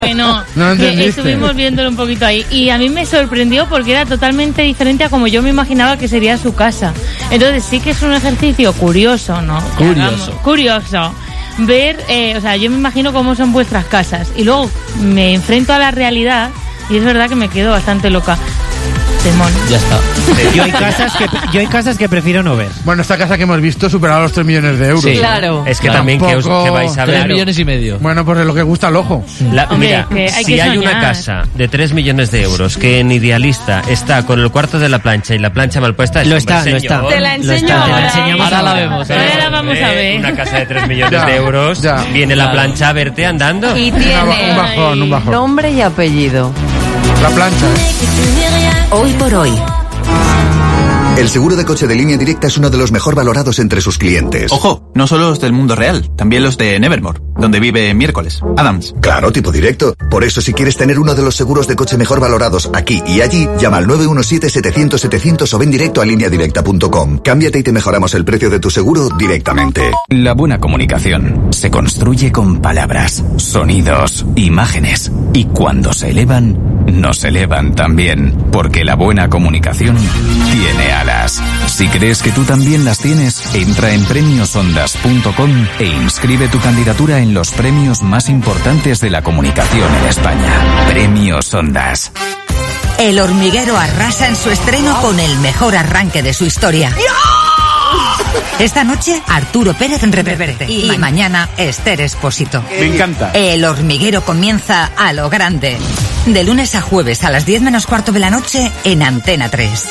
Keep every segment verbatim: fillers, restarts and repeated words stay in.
Bueno, No entendiste. Estuvimos viéndolo un poquito ahí y a mí me sorprendió porque era totalmente diferente a como yo me imaginaba que sería su casa. Entonces sí que es un ejercicio curioso, ¿no? Que Curioso. hagamos- curioso. Ver, eh, o sea, yo me imagino cómo son vuestras casas y luego me enfrento a la realidad y es verdad que me quedo bastante loca. Temón. Ya está. Yo hay casas que yo hay casas que prefiero no ver. Bueno, esta casa que hemos visto superaba los tres millones de euros. Sí. Claro. Es que Claro. también que, os, Tampoco- que vais a Tres ver. millones y medio. Bueno, pues es lo que gusta al ojo. La- Hombre, mira, que hay si que hay una soñar. casa de tres millones de euros que en Idealista está con el cuarto de la plancha y la plancha mal puesta, es Lo un está, lo señor. está. Te la Lo enseño está, te la ahora. enseñamos Ahora la ahora. vemos. Ahora la vamos a ver. Una casa de tres millones Ya, de euros, ya. viene la Claro. plancha a verte andando. Y Un tiene bajón, un bajón. nombre y apellido. La plancha, ¿eh? Hoy por hoy. El seguro de coche de Línea Directa es uno de los mejor valorados entre sus clientes. Ojo, no solo los del mundo real, también los de Nevermore, donde vive Miércoles, Adams. Claro, tipo directo. Por eso, si quieres tener uno de los seguros de coche mejor valorados aquí y allí, llama al nueve uno siete, setecientos, setecientos o ven directo a línea directa punto com. Cámbiate y te mejoramos el precio de tu seguro directamente. La buena comunicación se construye con palabras, sonidos, imágenes. Y cuando se elevan, nos elevan también. Porque la buena comunicación tiene alas. Si crees que tú también las tienes, entra en premios ondas punto com e inscribe tu candidatura en los premios más importantes de la comunicación en España. Premios Ondas. El Hormiguero arrasa en su estreno con el mejor arranque de su historia. Esta noche, Arturo Pérez en Reverte. Y mañana, Esther Expósito. Me encanta. El Hormiguero comienza a lo grande. De lunes a jueves a las diez menos cuarto de la noche en Antena tres.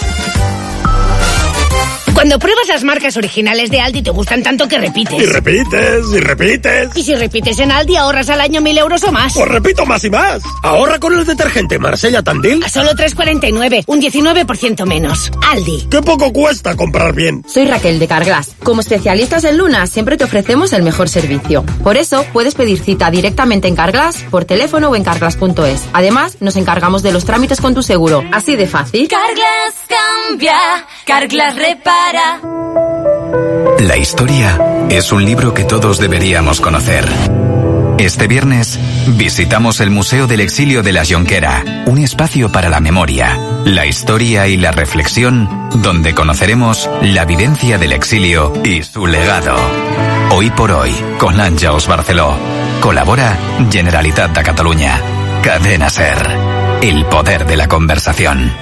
Cuando pruebas las marcas originales de Aldi te gustan tanto que repites. Y repites, y repites. Y si repites en Aldi ahorras al año mil euros o más. Pues repito más y más. Ahorra con el detergente Marsella Tandil. A solo tres cuarenta y nueve, un diecinueve por ciento menos. Aldi. Qué poco cuesta comprar bien. Soy Raquel de Carglass. Como especialistas en Luna, siempre te ofrecemos el mejor servicio. Por eso, puedes pedir cita directamente en Carglass, por teléfono o en carglass punto es. Además, nos encargamos de los trámites con tu seguro. Así de fácil. Carglass cambia, Carglass repara. La historia es un libro que todos deberíamos conocer. Este viernes visitamos el Museo del Exilio de la Jonquera, un espacio para la memoria, la historia y la reflexión, donde conoceremos la vivencia del exilio y su legado. Hoy por hoy, con Àngels Barceló. Colabora Generalitat de Catalunya. Cadena SER. El poder de la conversación.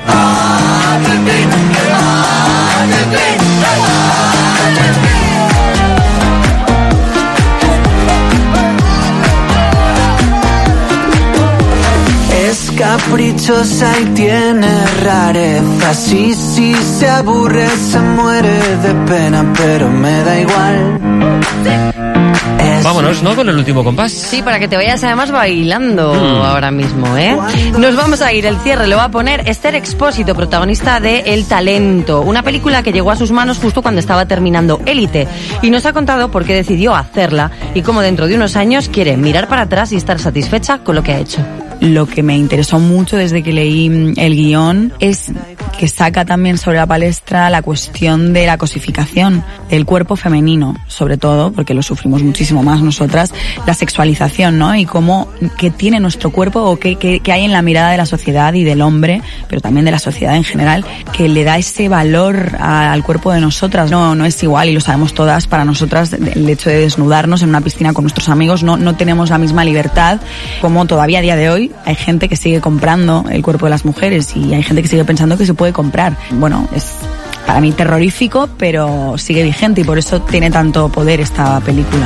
Es caprichosa y tiene rareza. Sí, sí, se aburre, se muere de pena, pero me da igual. Vámonos, ¿no? Con el último compás. Sí, para que te vayas además bailando Mm. ahora mismo, ¿eh? Nos vamos a ir, el cierre lo va a poner Esther Expósito, protagonista de El Talento, una película que llegó a sus manos justo cuando estaba terminando Élite, y nos ha contado por qué decidió hacerla y cómo dentro de unos años quiere mirar para atrás y estar satisfecha con lo que ha hecho. Lo que me interesó mucho desde que leí el guión es que saca también sobre la palestra la cuestión de la cosificación del cuerpo femenino, sobre todo, porque lo sufrimos muchísimo más nosotras, la sexualización, ¿no? Y cómo, qué tiene nuestro cuerpo o qué, qué, qué hay en la mirada de la sociedad y del hombre, pero también de la sociedad en general, que le da ese valor a, al cuerpo de nosotras. No, no es igual y lo sabemos todas, para nosotras el hecho de desnudarnos en una piscina con nuestros amigos no, no tenemos la misma libertad, como todavía a día de hoy hay gente que sigue comprando el cuerpo de las mujeres y hay gente que sigue pensando que se puede comprar. Bueno, es para mí terrorífico, pero sigue vigente y por eso tiene tanto poder esta película.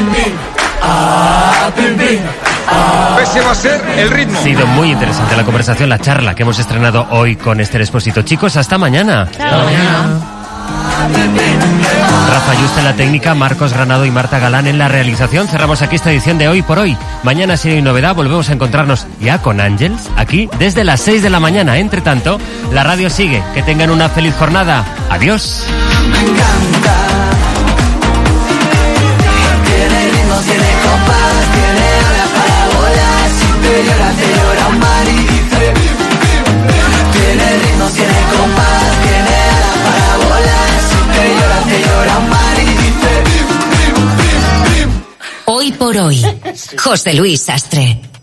Ese va a ser el ritmo. Ha sido muy interesante la conversación, la charla que hemos estrenado hoy con Esther Expósito. Chicos, hasta mañana. Hasta mañana. Rafa Yuste en la técnica, Marcos Granado y Marta Galán en la realización. Cerramos aquí esta edición de Hoy por Hoy. Mañana, si hay novedad, volvemos a encontrarnos ya con Àngels, aquí desde las seis de la mañana. Entre tanto, la radio sigue. Que tengan una feliz jornada. Adiós. Me encanta. Tiene ritmo, tiene compás, tiene alas para volar. Si te llora, te llora un mar y dice. Tiene ritmo, tiene compás, tiene alas para volar. Si te llora, te llora un mar y dice. Hoy por hoy, José Luis Sastre.